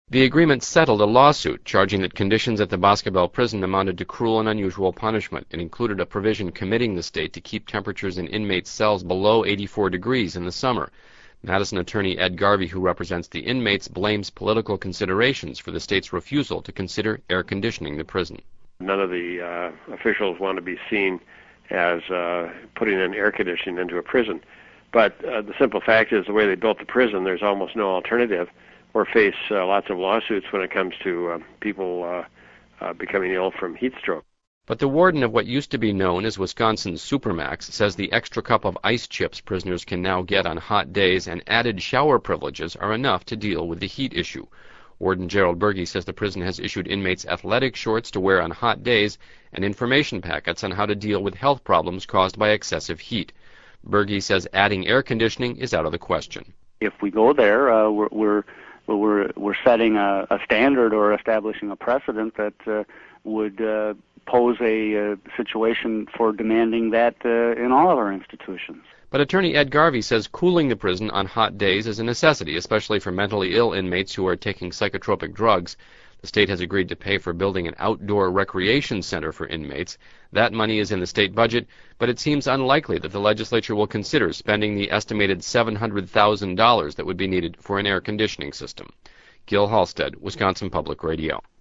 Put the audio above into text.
The agreement settled a lawsuit charging that conditions at the Boscobel prison amounted to cruel and unusual punishment. It included a provision committing the state to keep temperatures in inmates' cells below 84 degrees in the summer. Madison attorney Ed Garvey, who represents the inmates, blames political considerations for the state's refusal to consider air conditioning the prison. None of the officials want to be seen as putting in air conditioning into a prison. But the simple fact is, the way they built the prison, there's almost no alternative, or face lots of lawsuits when it comes to people becoming ill from heat stroke. But the warden of what used to be known as Wisconsin's Supermax says the extra cup of ice chips prisoners can now get on hot days and added shower privileges are enough to deal with the heat issue. Warden Gerald Berge says the prison has issued inmates athletic shorts to wear on hot days and information packets on how to deal with health problems caused by excessive heat. Berge says adding air conditioning is out of the question. If we go there, we're setting a standard or establishing a precedent that would pose a situation for demanding that in all of our institutions. But attorney Ed Garvey says cooling the prison on hot days is a necessity, especially for mentally ill inmates who are taking psychotropic drugs. The state has agreed to pay for building an outdoor recreation center for inmates. That money is in the state budget, but it seems unlikely that the legislature will consider spending the estimated $700,000 that would be needed for an air conditioning system. Gil Halstead, Wisconsin Public Radio.